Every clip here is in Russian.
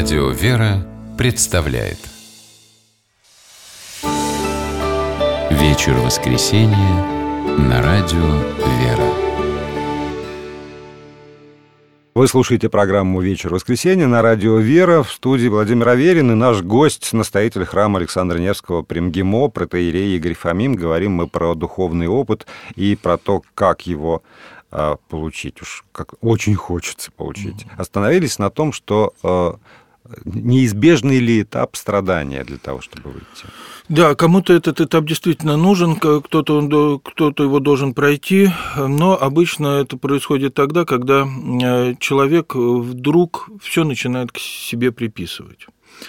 Радио «Вера» представляет вечер воскресенья на Радио «Вера». Вы слушаете программу «Вечер воскресенья» на Радио «Вера». В студии Владимир Аверин и наш гость, настоятель храма Александра Невского при МГИМО, протоиерей Игорь Фомин. Говорим мы про духовный опыт и про то, как его получить. Уж как очень хочется получить. Остановились на том, что неизбежный ли этап страдания для того, чтобы выйти? Да, кому-то этот этап действительно нужен, кто-то его должен пройти, но обычно это происходит тогда, когда человек вдруг все начинает к себе приписывать.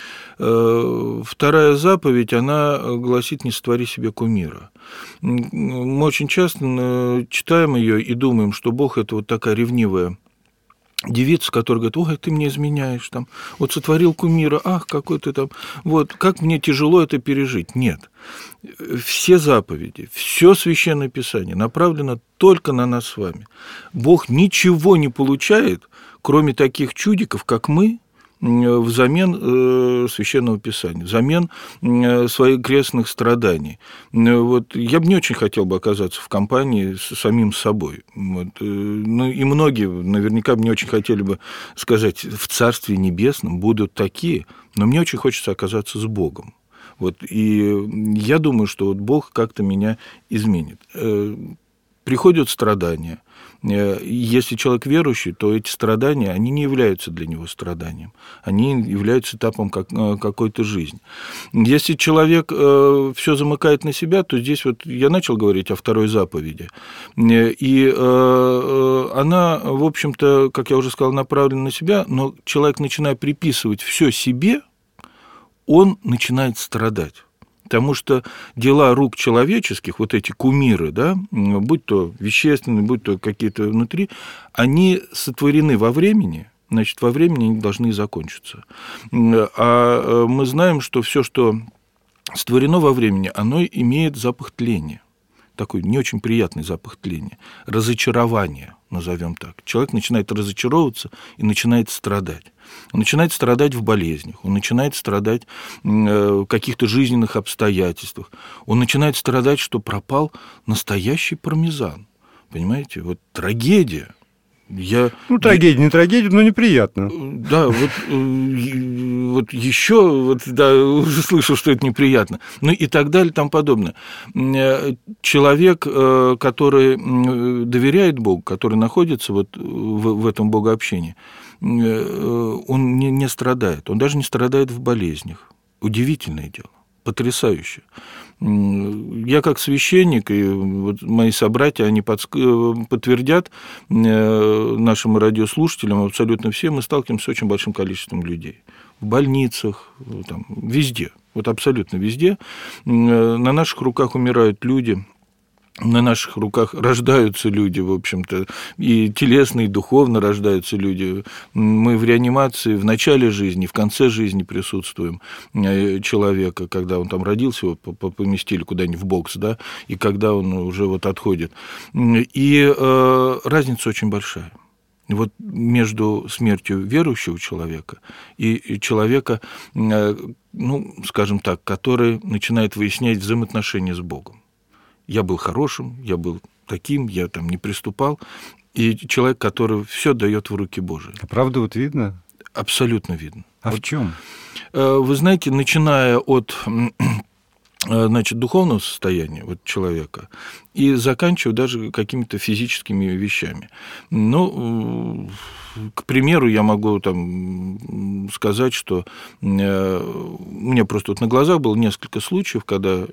Вторая заповедь, она гласит: «Не сотвори себе кумира». Мы очень часто читаем ее и думаем, что Бог – это вот такая ревнивая девица, которая говорит: ой, ты мне изменяешь, там, вот сотворил кумира, ах, какой ты там, вот, как мне тяжело это пережить. Нет. Все заповеди, все Священное Писание направлено только на нас с вами. Бог ничего не получает, кроме таких чудиков, как мы, взамен Священного Писания, взамен своих крестных страданий. Вот, я бы не очень хотел бы оказаться в компании с самим собой. Вот, ну, и многие наверняка бы не очень хотели бы сказать: в Царстве Небесном будут такие, но мне очень хочется оказаться с Богом. Вот, и я думаю, что вот Бог как-то меня изменит. Приходят страдания. Если человек верующий, то эти страдания, они не являются для него страданием, они являются этапом какой-то жизни. Если человек все замыкает на себя, то здесь вот я начал говорить о второй заповеди, и она, в общем-то, как я уже сказал, направлена на себя, но человек, начиная приписывать все себе, он начинает страдать. Потому что дела рук человеческих, вот эти кумиры, да, будь то вещественные, будь то какие-то внутри, они сотворены во времени, значит, во времени они должны и закончиться. А мы знаем, что все, что сотворено во времени, оно имеет запах тления. Такой не очень приятный запах тления, разочарование, назовем так. Человек начинает разочаровываться и начинает страдать. Он начинает страдать в болезнях, он начинает страдать в каких-то жизненных обстоятельствах, он начинает страдать, что пропал настоящий пармезан. Понимаете, вот трагедия. Трагедия, не трагедия, но неприятно. Да, вот еще, вот, да, уже слышал, что это неприятно. Ну и так далее, и тому подобное. Человек, который доверяет Богу, который находится вот в этом богообщении, он не страдает, он даже не страдает в болезнях. Удивительное дело, потрясающе. Я как священник, и вот мои собратья, они подтвердят нашим радиослушателям, абсолютно все, мы сталкиваемся с очень большим количеством людей. В больницах, там, везде, вот абсолютно везде. На наших руках умирают люди, на наших руках рождаются люди, в общем-то, и телесно, и духовно рождаются люди. Мы в реанимации в начале жизни, в конце жизни присутствуем человека, когда он там родился, его поместили куда-нибудь в бокс, да, и когда он уже вот отходит. И разница очень большая. Вот между смертью верующего человека и человека, ну, скажем так, который начинает выяснять взаимоотношения с Богом. Я был хорошим, я был таким, я там не приступал. И человек, который все дает в руки Божии. А правда вот видно? Абсолютно видно. А вот в чем? Вы знаете, начиная от, значит, духовного состояния вот человека и заканчивая даже какими-то физическими вещами. Ну, к примеру, я могу там сказать, что у меня просто вот на глазах было несколько случаев, когда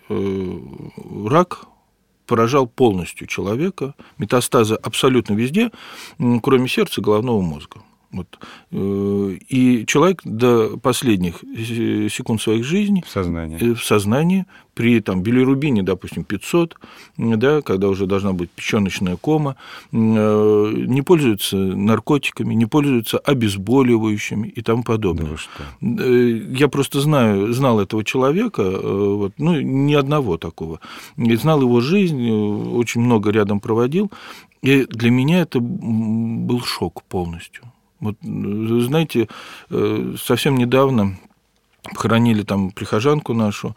рак поражал полностью человека, метастазы абсолютно везде, кроме сердца и головного мозга. Вот. И человек до последних секунд своих жизней в сознании при там, билирубине, допустим, 500, да, когда уже должна быть печёночная кома, не пользуются наркотиками, не пользуются обезболивающими и тому подобное. Да, я просто знал этого человека, вот, ну, ни одного такого. Я знал его жизнь, очень много рядом проводил, и для меня это был шок полностью. Вот, знаете, совсем недавно похоронили там прихожанку нашу.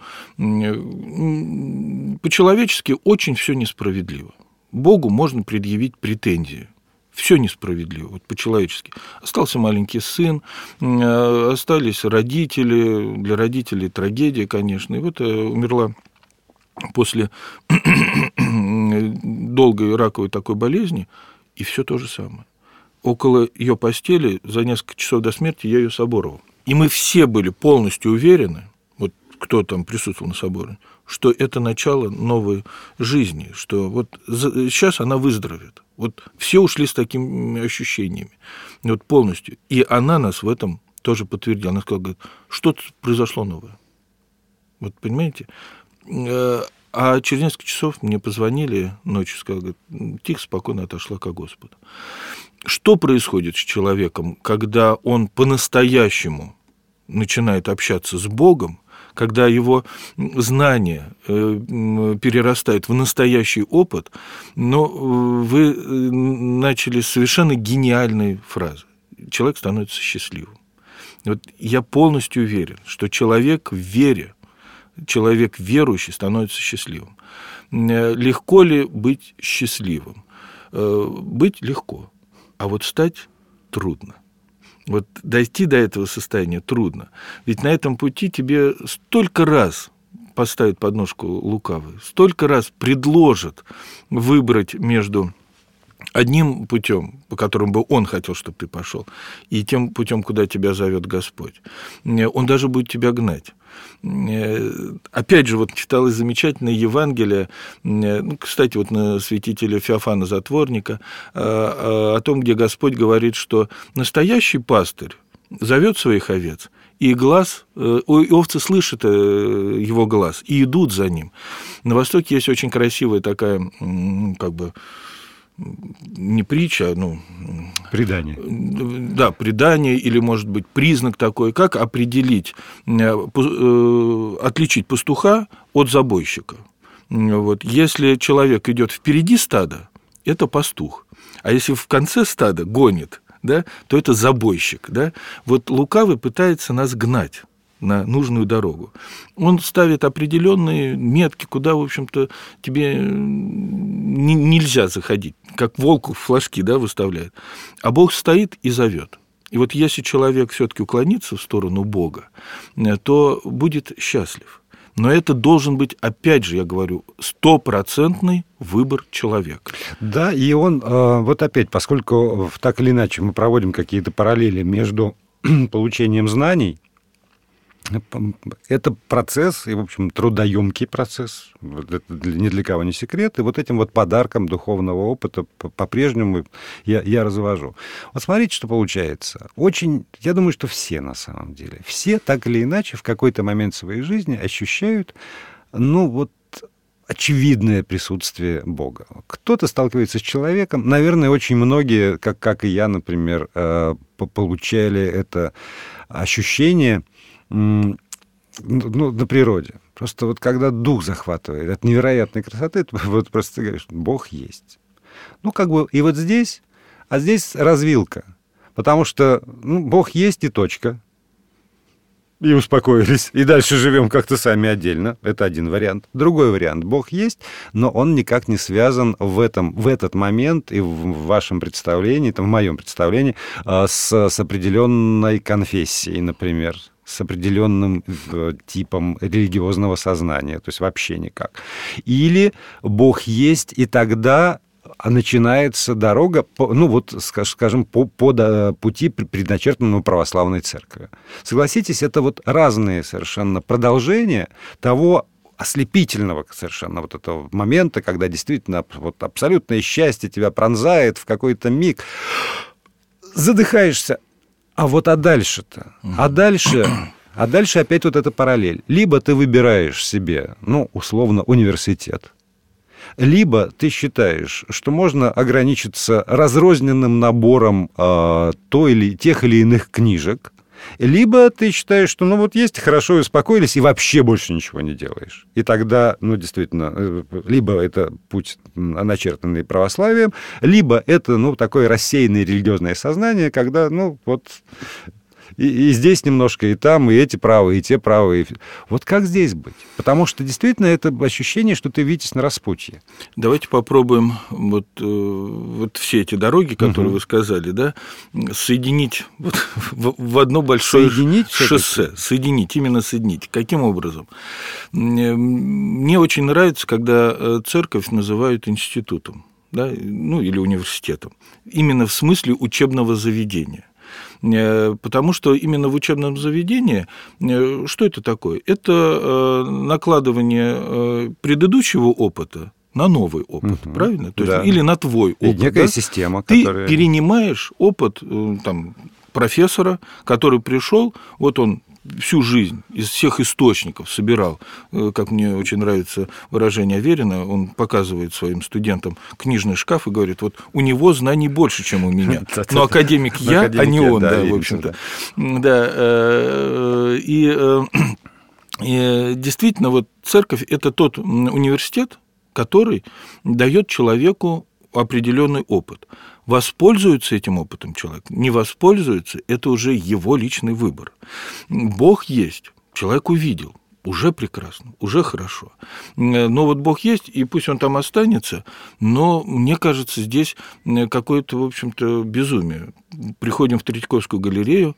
По-человечески очень все несправедливо. Богу можно предъявить претензии. Все несправедливо, вот по-человечески. Остался маленький сын, остались родители. Для родителей трагедия, конечно. И вот умерла после долгой раковой такой болезни, и все то же самое. Около ее постели за несколько часов до смерти я ее соборовал. И мы все были полностью уверены, вот кто там присутствовал на соборе, что это начало новой жизни, что вот сейчас она выздоровеет. Вот все ушли с такими ощущениями, вот полностью. И она нас в этом тоже подтвердила. Она сказала, говорит, что-то произошло новое. Вот понимаете? А через несколько часов мне позвонили ночью, сказали, говорит, тихо, спокойно отошла ко Господу. Что происходит с человеком, когда он по-настоящему начинает общаться с Богом, когда его знание перерастает в настоящий опыт, но вы начали с совершенно гениальной фразы. Человек становится счастливым. Вот я полностью уверен, что человек в вере, человек верующий становится счастливым. Легко ли быть счастливым? Быть легко. А вот стать трудно. Вот дойти до этого состояния трудно. Ведь на этом пути тебе столько раз поставят подножку лукавый, столько раз предложат выбрать между одним путем, по которому бы он хотел, чтобы ты пошел, и тем путем, куда тебя зовет Господь. Он даже будет тебя гнать. Опять же, вот читалось замечательное Евангелие, кстати, вот на святителя Феофана Затворника, о том, где Господь говорит, что настоящий пастырь зовет своих овец, и овцы слышат его глаз и идут за ним. На Востоке есть очень красивая такая, как бы, не притча, предание. Да, предание, или, может быть, признак такой, как определить, отличить пастуха от забойщика. Вот. Если человек идет впереди стада, это пастух, а если в конце стада гонит, да, то это забойщик. Да? Вот лукавый пытается нас гнать на нужную дорогу. Он ставит определенные метки, куда, в общем-то, тебе нельзя заходить, как волку флажки, да, выставляет. А Бог стоит и зовет. И вот если человек все-таки уклонится в сторону Бога, то будет счастлив. Но это должен быть, опять же, я говорю, 100% выбор человека. Да, и он, вот опять, поскольку так или иначе мы проводим какие-то параллели между получением знаний, это процесс, и, в общем, трудоемкий процесс, это ни для кого не секрет, и вот этим вот подарком духовного опыта по-прежнему я развожу. Вот смотрите, что получается. Я думаю, что все на самом деле, все так или иначе в какой-то момент своей жизни ощущают, очевидное присутствие Бога. Кто-то сталкивается с человеком, наверное, очень многие, как и я, например, получали это ощущение на природе. Просто вот когда дух захватывает от невероятной красоты, вот просто ты говоришь, Бог есть. И вот здесь, а здесь развилка. Потому что Бог есть и точка. И успокоились. И дальше живем как-то сами отдельно. Это один вариант. Другой вариант. Бог есть, но он никак не связан в этот момент и в вашем представлении, в моем представлении, с определенной конфессией, например, с определенным типом религиозного сознания. То есть вообще никак. Или Бог есть, и тогда начинается дорога, скажем, по пути, предначертанному православной церкви. Согласитесь, это вот разные совершенно продолжения того ослепительного совершенно вот этого момента, когда действительно вот абсолютное счастье тебя пронзает в какой-то миг. Задыхаешься. А дальше-то? А дальше опять вот эта параллель. Либо ты выбираешь себе, условно, университет, либо ты считаешь, что можно ограничиться разрозненным набором тех или иных книжек, Либо ты считаешь, что ну вот есть, хорошо, и успокоились, и вообще больше ничего не делаешь. И тогда, ну, действительно, либо это путь, начертанный православием, либо это, ну, такое рассеянное религиозное сознание, когда, ну, вот... И здесь немножко, и там, и эти правы, и те правы. Вот как здесь быть? Потому что действительно это ощущение, что ты витязь на распутье. Давайте попробуем вот все эти дороги, которые вы сказали, да, соединить вот в одно большое шоссе. Соединить, именно соединить. Каким образом? Мне очень нравится, когда церковь называют институтом, да, ну, или университетом. Именно в смысле учебного заведения. Потому что именно в учебном заведении, что это такое? Это накладывание предыдущего опыта на новый опыт, правильно? То есть, или на твой опыт. И некая система, которая... Ты перенимаешь опыт там, профессора, который пришел, вот он всю жизнь из всех источников собирал, как мне очень нравится выражение Аверина, он показывает своим студентам книжный шкаф и говорит, вот у него знаний больше, чем у меня. Но академик я, а не он, да, в общем-то. Да, и действительно, вот церковь – это тот университет, который дает человеку определенный опыт. Воспользуется этим опытом человек, не воспользуется, это уже его личный выбор. Бог есть, человек увидел, уже прекрасно, уже хорошо. Но вот Бог есть, и пусть он там останется, но мне кажется, здесь какое-то, в общем-то, безумие. Приходим в Третьяковскую галерею,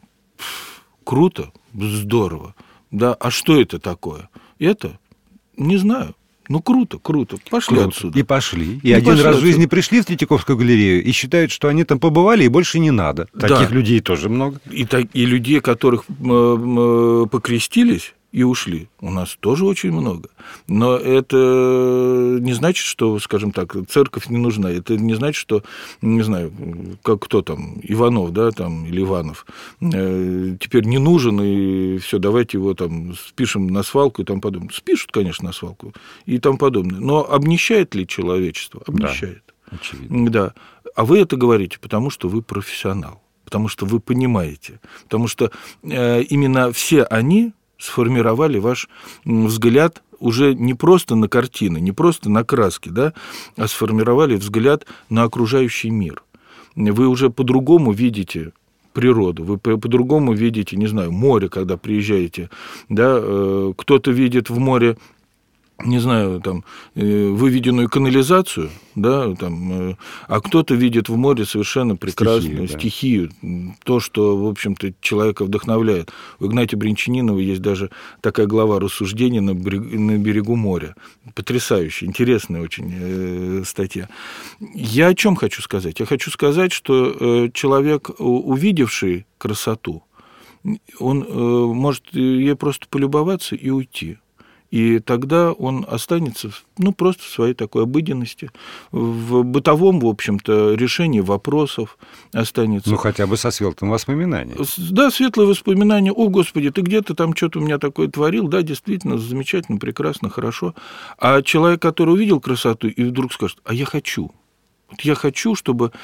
круто, здорово, да, а что это такое? Это, не знаю. Ну, круто, пошли отсюда. И пошли. И один раз в жизни пришли в Третьяковскую галерею и считают, что они там побывали, и больше не надо. Таких людей тоже много. И людей, которых покрестились и ушли, у нас тоже очень много. Но это не значит, что, скажем так, церковь не нужна. Это не значит, что, не знаю, как кто там, Иванов, да, там, или Иванов, теперь не нужен, и все, давайте его там спишем на свалку и тому подобное. Спишут, конечно, на свалку и тому подобное. Но обнищает ли человечество? Обнищает. Да, очевидно. Да. А вы это говорите, потому что вы профессионал, потому что вы понимаете, потому что именно все они сформировали ваш взгляд уже не просто на картины, не просто на краски, да, а сформировали взгляд на окружающий мир. Вы уже по-другому видите природу, вы по-другому видите, не знаю, море, когда приезжаете, да, кто-то видит в море, не знаю, там, выведенную канализацию, да, там, а кто-то видит в море совершенно прекрасную стихию, то, что, в общем-то, человека вдохновляет. У Игнатия Брянчанинова есть даже такая глава «Рассуждения на берегу моря». Потрясающая, интересная очень статья. Я о чем хочу сказать? Я хочу сказать, что человек, увидевший красоту, он может ей просто полюбоваться и уйти. И тогда он останется, ну, просто в своей такой обыденности, в бытовом, в общем-то, решении вопросов останется. Ну, хотя бы со светлым воспоминанием. Да, светлое воспоминание. О, Господи, ты где-то там что-то у меня такое творил. Да, действительно, замечательно, прекрасно, хорошо. А человек, который увидел красоту и вдруг скажет, а я хочу. Вот я хочу, чтобы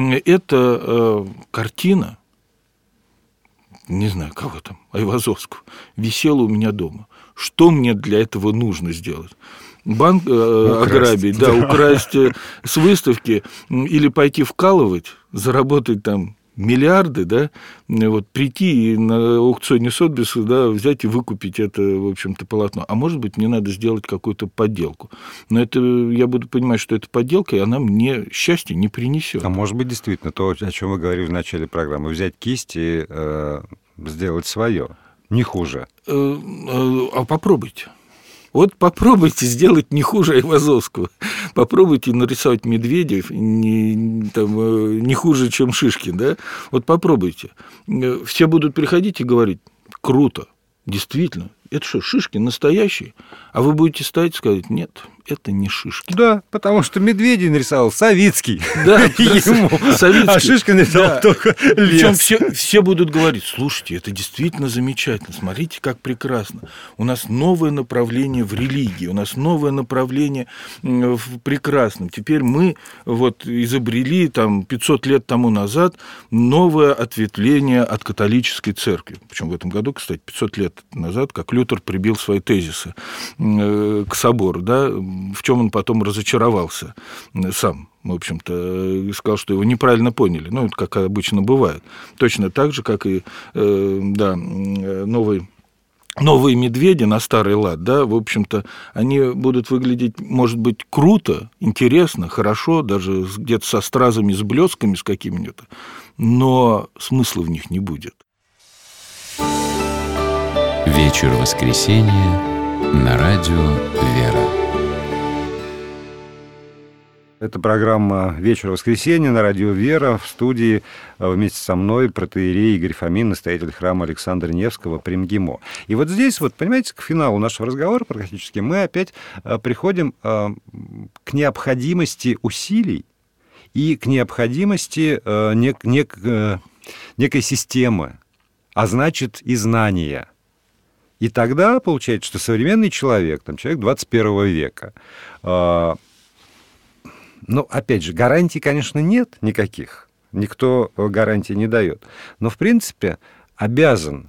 эта картина, не знаю, кого там, Айвазовского, висела у меня дома. Что мне для этого нужно сделать? Банк ограбить, да, украсть с выставки или пойти вкалывать, заработать там миллиарды, да, вот прийти и на аукционе Сотбиса, да, взять и выкупить это, в общем-то, полотно. А может быть, мне надо сделать какую-то подделку. Но это я буду понимать, что это подделка, и она мне счастья не принесет. А может быть, действительно, то, о чем вы говорили в начале программы, взять кисть и сделать свое. Не хуже. А попробуйте. Вот попробуйте сделать не хуже Айвазовского. Попробуйте нарисовать медведев не хуже, чем Шишкин. Да? Вот попробуйте. Все будут приходить и говорить, круто, действительно. Это что, Шишкин настоящий? А вы будете стоять и сказать, нет, это не Шишкин. Да, потому что Медведей нарисовал Савицкий. Да, ему. Савицкий. А Шишкин нарисовал только лес. Причем все будут говорить: слушайте, это действительно замечательно, смотрите, как прекрасно. У нас новое направление в религии, у нас новое направление в прекрасном. Теперь мы вот изобрели там 500 лет тому назад новое ответвление от католической церкви. Причем в этом году, кстати, 500 лет назад, как Лютер прибил свои тезисы к собору, да, в чем он потом разочаровался сам, в общем-то, сказал, что его неправильно поняли, ну, это как обычно бывает. Точно так же, как и новые медведи на старый лад, да, в общем-то, они будут выглядеть, может быть, круто, интересно, хорошо, даже где-то со стразами, с блесками, с какими-нибудь, но смысла в них не будет. Вечер воскресенья на радио «Вера». Это программа «Вечер воскресенья» на радио «Вера». В студии вместе со мной протоиерей Игорь Фомин, настоятель храма Александра Невского при МГИМО. И вот здесь, вот, понимаете, к финалу нашего разговора практически мы опять приходим к необходимости усилий и к необходимости некой системы, а значит и знания. И тогда получается, что современный человек, там, человек 21 века, опять же, гарантий, конечно, нет никаких. Никто гарантий не дает. Но, в принципе, обязан,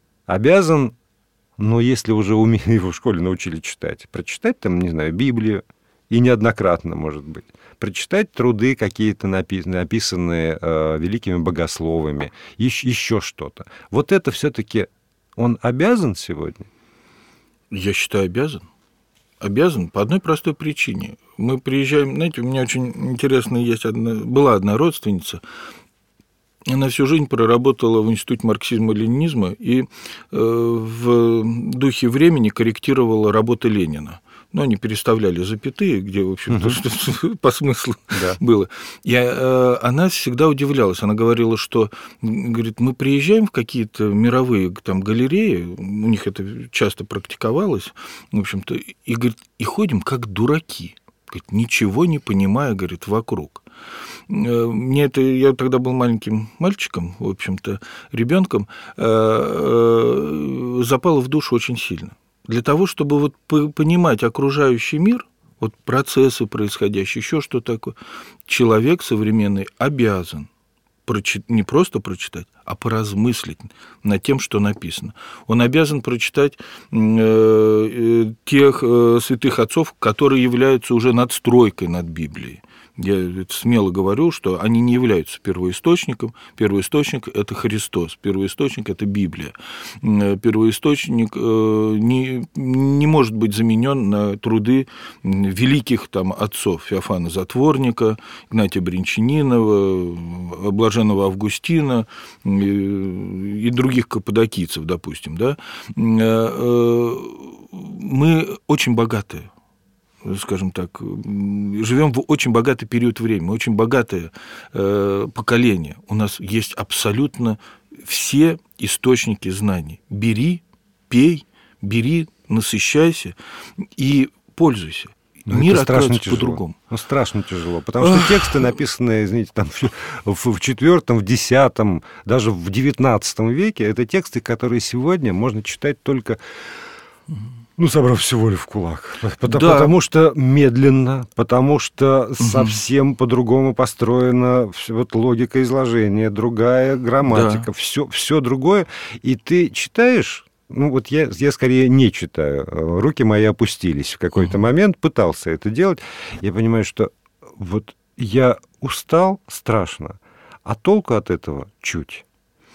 если уже его в школе научили читать, прочитать, там, не знаю, Библию, и неоднократно, может быть, прочитать труды какие-то написанные великими богословами, еще что-то. Вот это все-таки он обязан сегодня? Я считаю, обязан. Обязан по одной простой причине. Мы приезжаем, знаете, у меня очень интересная была одна родственница, она всю жизнь проработала в Институте марксизма-ленинизма и в духе времени корректировала работы Ленина. Но они переставляли запятые, где, в общем-то, по смыслу было. И она всегда удивлялась. Она говорила, что, говорит, мы приезжаем в какие-то мировые там галереи, у них это часто практиковалось, в общем-то, и, говорит, и ходим как дураки, говорит, ничего не понимая, говорит, вокруг. Я тогда был маленьким мальчиком, в общем-то, ребенком, запало в душу очень сильно. Для того, чтобы вот понимать окружающий мир, вот процессы происходящие, еще что такое, человек современный обязан не просто прочитать, а поразмыслить над тем, что написано. Он обязан прочитать тех святых отцов, которые являются уже надстройкой над Библией. Я это смело говорю, что они не являются первоисточником. Первоисточник – это Христос, первоисточник – это Библия. Первоисточник не может быть заменен на труды великих там, отцов Феофана Затворника, Игнатия Брянчанинова, Блаженного Августина и других каппадокийцев, допустим. Да? Мы очень богатые. Скажем так, живем в очень богатый период времени, очень богатое поколение. У нас есть абсолютно все источники знаний. Бери, пей, насыщайся и пользуйся. Мир откроется по-другому. Страшно тяжело, потому что тексты, написанные, извините, там, в IV, в X, даже в XIX веке, это тексты, которые сегодня можно читать только... собрав всю волю в кулак. Потому что медленно, потому что совсем по-другому построена вот логика изложения, другая грамматика, все другое. И ты читаешь, я скорее не читаю. Руки мои опустились в какой-то момент, пытался это делать. Я понимаю, что вот я устал страшно, а толку от этого чуть.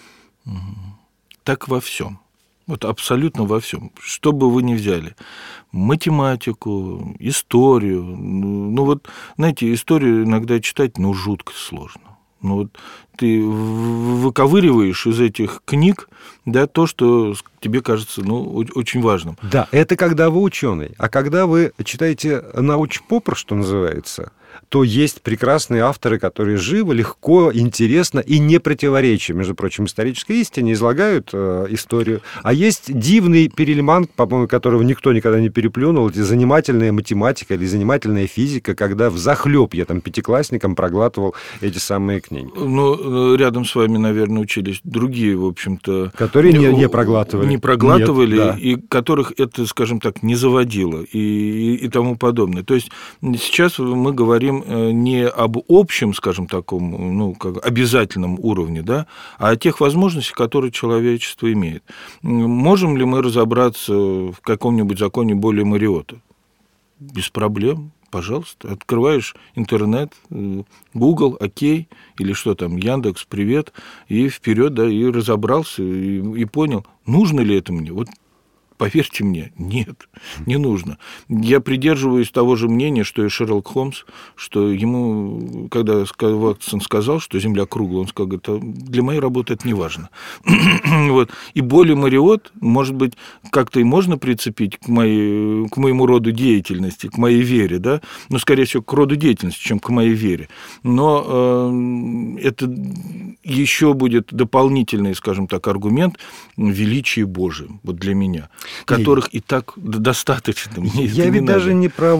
Так во всем. Вот абсолютно во всем. Что бы вы ни взяли. Математику, историю. Знаете, историю иногда читать, жутко сложно. ты выковыриваешь из этих книг, да, то, что тебе кажется, очень важным. Да, это когда вы ученый. А когда вы читаете научпоп, что называется, то есть прекрасные авторы, которые живо, легко, интересно и не противоречия, между прочим, исторической истине, излагают историю. А есть дивный Перельман, по-моему, которого никто никогда не переплюнул, это занимательная математика или занимательная физика, когда взахлеб я там пятиклассником проглатывал эти самые книги. Рядом с вами, наверное, учились другие, в общем-то... Которые не проглатывали. Не проглатывали, нет, да. И которых это, скажем так, не заводило и тому подобное. То есть сейчас мы говорим не об общем, скажем, таком, как обязательном уровне, да, а о тех возможностях, которые человечество имеет. Можем ли мы разобраться в каком-нибудь законе Боля Мариотта? Без проблем. Пожалуйста, открываешь интернет, Google, окей, или что там, Яндекс, привет, и вперед, да, и разобрался, и понял, нужно ли это мне. Вот поверьте мне, нет, не нужно. Я придерживаюсь того же мнения, что и Шерлок Холмс, что ему, когда Ватсон сказал, что Земля круглая, он сказал, это для моей работы это не важно. Вот. И Боля Мариотт, может быть, как-то и можно прицепить к моему роду деятельности, к моей вере, да, но, скорее всего, к роду деятельности, чем к моей вере. Но это еще будет дополнительный, скажем так, аргумент величия Божия, вот для меня, которых и так достаточно. Я ведь даже не про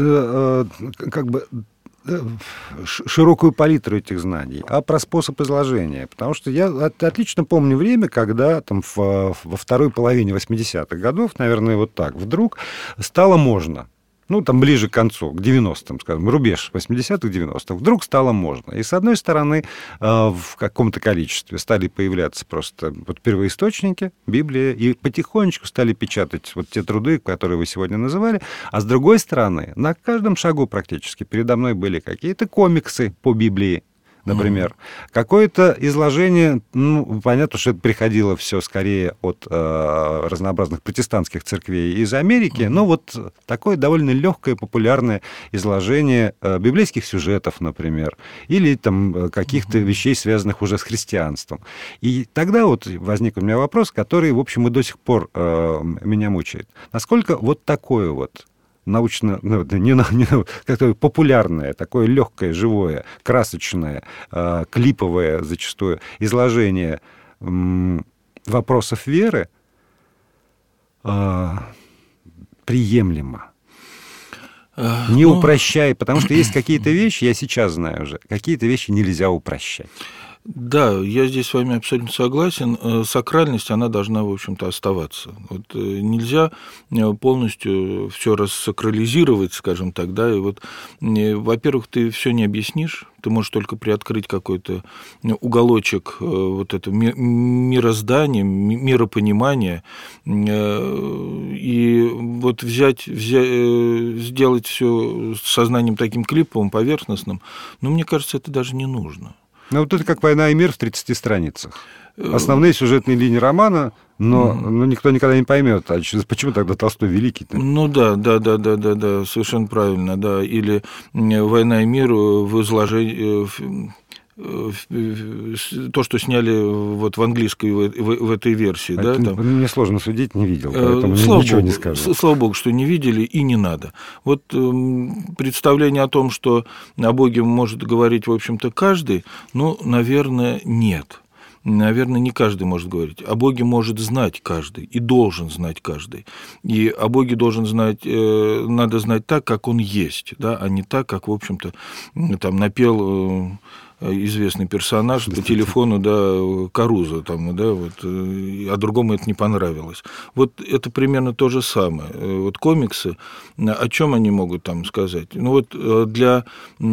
широкую палитру этих знаний, а про способ изложения. Потому что я отлично помню время, когда там, во второй половине 80-х годов, наверное, вот так, вдруг стало можно. Там ближе к концу, к 90-м, скажем, рубеж 80-х, 90-х, вдруг стало можно. И, с одной стороны, в каком-то количестве стали появляться просто первоисточники, Библия, и потихонечку стали печатать вот те труды, которые вы сегодня называли. А с другой стороны, на каждом шагу практически передо мной были какие-то комиксы по Библии, например. Какое-то изложение, понятно, что это приходило все скорее от разнообразных протестантских церквей из Америки, но вот такое довольно легкое, популярное изложение библейских сюжетов, например, или там каких-то вещей, связанных уже с христианством. И тогда вот возник у меня вопрос, который, в общем, и до сих пор меня мучает. Насколько вот такое вот научно, какое популярное, такое легкое, живое, красочное, клиповое зачастую изложение вопросов веры приемлемо. Не упрощай, потому что есть какие-то вещи, я сейчас знаю уже, какие-то вещи нельзя упрощать. Да, я здесь с вами абсолютно согласен. Сакральность, она должна, в общем-то, оставаться. Вот нельзя полностью все рассакрализировать, скажем так, да, и вот, во-первых, ты все не объяснишь, ты можешь только приоткрыть какой-то уголочек вот этого мироздания, миропонимания, и вот сделать все с сознанием таким клиповым, поверхностным, мне кажется, это даже не нужно. Вот это как «Война и мир» в 30 страницах. Основные сюжетные линии романа, но никто никогда не поймет, а почему тогда Толстой великий-то? Да, совершенно правильно, да. Или «Война и мир» в изложении... то, что сняли вот в английской в этой версии. Да, там. Мне сложно судить, не видел, поэтому ничего не скажу. Слава Богу, что не видели и не надо. Вот представление о том, что о Боге может говорить, в общем-то, каждый, наверное, нет. Наверное, не каждый может говорить. О Боге может знать каждый и должен знать каждый. И о Боге должен знать, надо знать так, как Он есть, да, а не так, как, в общем-то, там напел известный персонаж по телефону, да, Карузо, там, да, вот, а другому это не понравилось. Вот это примерно то же самое. Вот комиксы, о чем они могут там сказать? Для,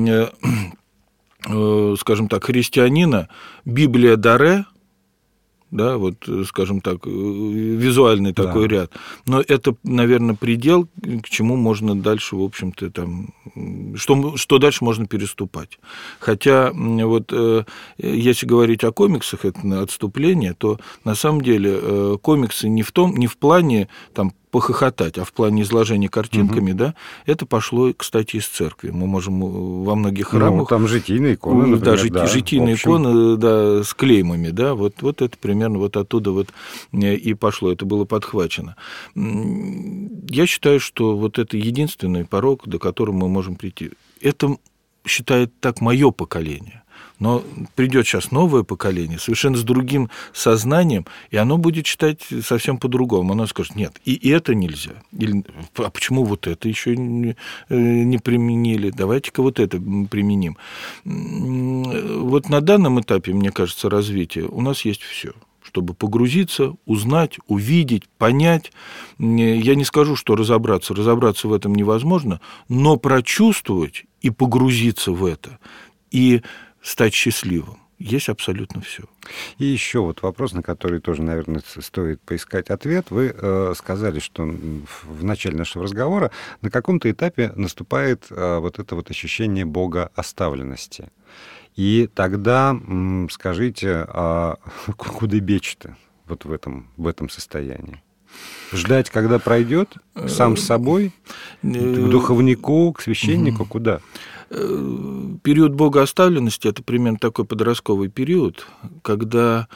скажем так, христианина Библия Даре, да, вот, скажем так, визуальный такой ряд. Но это, наверное, предел, к чему можно дальше, в общем-то, там, что дальше можно переступать. Хотя, вот, если говорить о комиксах, это отступление, то, на самом деле, комиксы не в плане, там, похохотать, а в плане изложения картинками, да, это пошло, кстати, из церкви. Мы можем во многих храмах... там житийные иконы, например, да, житийные иконы, да, с клеймами, да, вот это примерно вот оттуда вот и пошло, это было подхвачено. Я считаю, что вот это единственный порог, до которого мы можем прийти. Это считает так мое поколение. Но придет сейчас новое поколение, совершенно с другим сознанием, и оно будет читать совсем по-другому. Оно скажет, нет, и это нельзя. Или, а почему вот это еще не применили? Давайте-ка вот это применим. Вот на данном этапе, мне кажется, развития у нас есть все, чтобы погрузиться, узнать, увидеть, понять. Я не скажу, что разобраться в этом невозможно, но прочувствовать и погрузиться в это, и стать счастливым. Есть абсолютно все. И еще вот вопрос, на который тоже, наверное, стоит поискать ответ. Вы сказали, что в начале нашего разговора на каком-то этапе наступает вот это вот ощущение богооставленности. И тогда скажите, куда бечь-то вот в этом состоянии? Ждать, когда пройдет, сам с собой, к духовнику, к священнику, куда? Период богооставленности – это примерно такой подростковый период, когда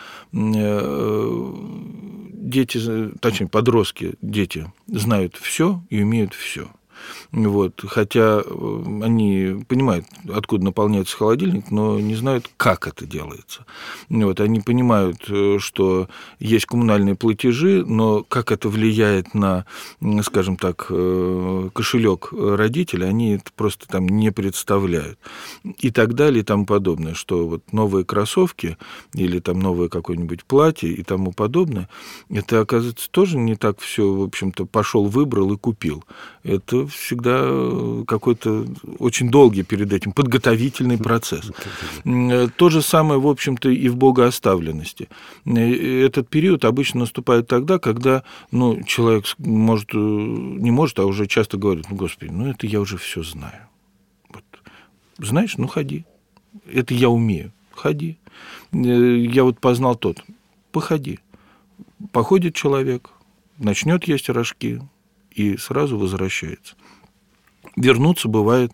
дети, точнее, подростки, дети знают все и умеют все. Вот. Хотя они понимают, откуда наполняется холодильник, но не знают, как это делается. Вот. Они понимают, что есть коммунальные платежи, но как это влияет на, скажем так, кошелек родителей, они это просто там не представляют. И так далее, и тому подобное, что вот новые кроссовки или там новое какое-нибудь платье и тому подобное, это, оказывается, тоже не так все, в общем-то, пошел, выбрал и купил. Это всегда какой-то очень долгий перед этим подготовительный процесс. То же самое, в общем-то, и в богооставленности. Этот период обычно наступает тогда, когда человек не может, а уже часто говорит, Господи, это я уже все знаю. Вот. Знаешь, ходи. Это я умею. Ходи. Я вот познал походи. Походит человек, начнет есть рожки и сразу возвращается. Вернуться бывает,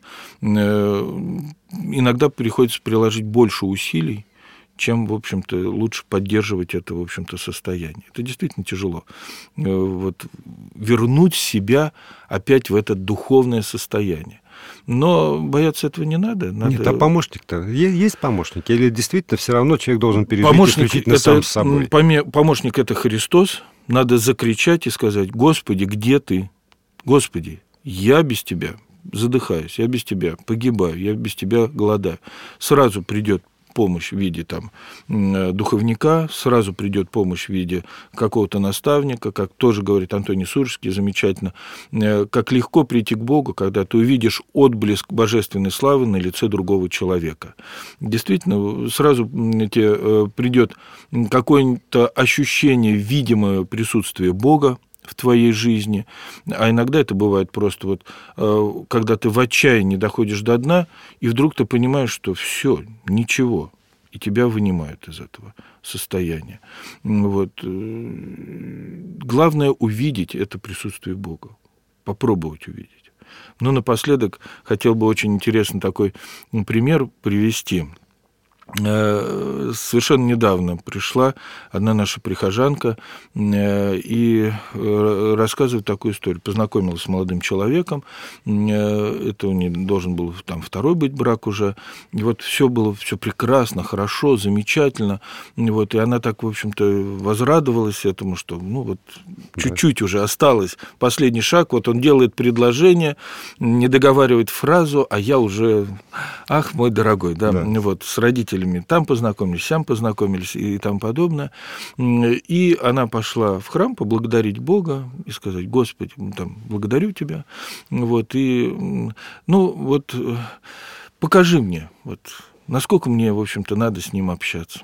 иногда приходится приложить больше усилий, чем, в общем-то, лучше поддерживать это, в общем-то, состояние. Это действительно тяжело. Вот, вернуть себя опять в это духовное состояние. Но бояться этого не надо. Нет, а помощник-то? Есть помощники? Или действительно все равно человек должен пережить исключительно сам с собой? Помощник – это Христос. Надо закричать и сказать, Господи, где ты? Господи, я без Тебя задыхаюсь, я без Тебя погибаю, я без Тебя голодаю. Сразу придет помощь в виде духовника, сразу придет помощь в виде какого-то наставника, как тоже говорит Антоний Сурожский замечательно, как легко прийти к Богу, когда ты увидишь отблеск божественной славы на лице другого человека. Действительно, сразу тебе придет какое-то ощущение видимого присутствия Бога в твоей жизни, а иногда это бывает просто когда ты в отчаянии доходишь до дна, и вдруг ты понимаешь, что все, ничего, и тебя вынимают из этого состояния. Вот. Главное увидеть это присутствие Бога, попробовать увидеть. Напоследок хотел бы очень интересный такой пример привести. Совершенно недавно пришла одна наша прихожанка и рассказывает такую историю. Познакомилась с молодым человеком, это у нее должен был второй быть брак уже, и вот все было все прекрасно, хорошо, замечательно, и она так, в общем-то, возрадовалась этому, что чуть-чуть уже осталось, последний шаг, он делает предложение, не договаривает фразу, а я уже, ах, мой дорогой, с родителями там познакомились, сям познакомились и тому подобное. И она пошла в храм поблагодарить Бога и сказать, Господи, благодарю Тебя, покажи мне, насколько мне, в общем-то, надо с ним общаться.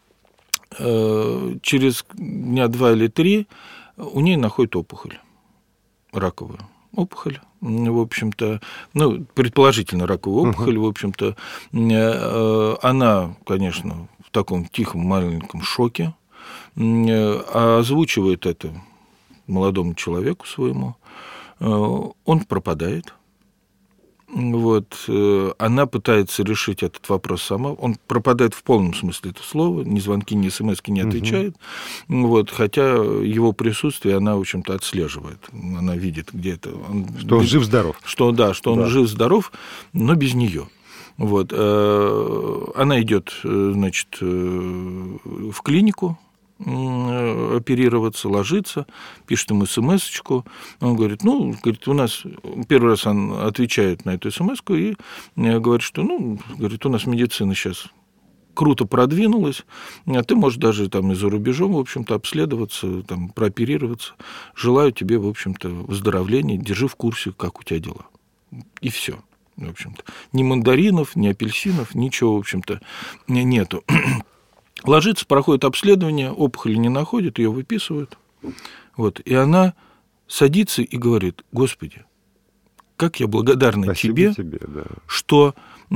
Через дня 2 или 3 у нее находят опухоль раковую. Опухоль, в общем-то, предположительно раковая опухоль, в общем-то, она, конечно, в таком тихом маленьком шоке, озвучивает это молодому человеку своему, он пропадает. Вот, она пытается решить этот вопрос сама. Он пропадает в полном смысле этого слова. Ни звонки, ни смс-ки не отвечает. Вот, хотя его присутствие она, в общем-то, отслеживает. Она видит где-то. Что он жив-здоров. Что он жив-здоров, но без нее. Вот. Она идет, значит, в клинику оперироваться, ложится, пишет ему смс-очку. Он говорит, у нас первый раз он отвечает на эту смс-ку и говорит, что, у нас медицина сейчас круто продвинулась, а ты можешь даже там и за рубежом, в общем-то, обследоваться, там, прооперироваться. Желаю тебе, в общем-то, выздоровления, держи в курсе, как у тебя дела. И все. В общем-то, ни мандаринов, ни апельсинов, ничего, в общем-то, нету. Ложится, проходит обследование, опухоли не находят, ее выписывают. Вот, и она садится и говорит: Господи, как я благодарна тебе, да, что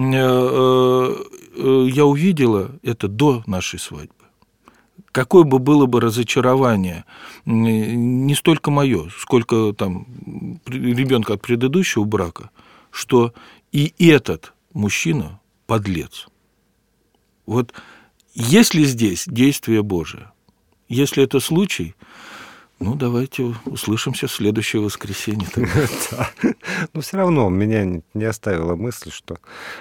я увидела это до нашей свадьбы. Какое бы было бы разочарование, не столько мое, сколько там ребенка от предыдущего брака, что и этот мужчина подлец. Вот если здесь действие Божие, если это случай, давайте услышимся в следующее воскресенье. Но все равно меня не оставила мысль, что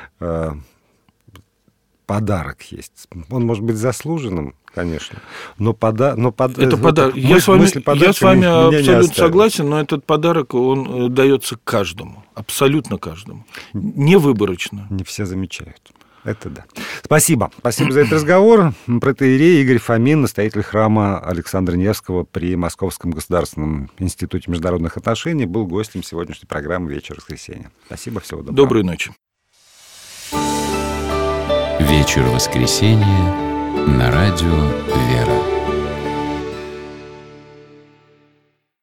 подарок есть. Он может быть заслуженным, конечно, но это подарок. Я с вами абсолютно согласен, но этот подарок, он дается каждому, абсолютно каждому, не выборочно. Не все замечают. Это да. Спасибо. Спасибо за этот разговор. Протоиерей Игорь Фомин, настоятель храма Александра Невского при Московском государственном институте международных отношений, был гостем сегодняшней программы «Вечер воскресенья». Спасибо, всего доброго. Доброй ночи. «Вечер воскресенья» на радио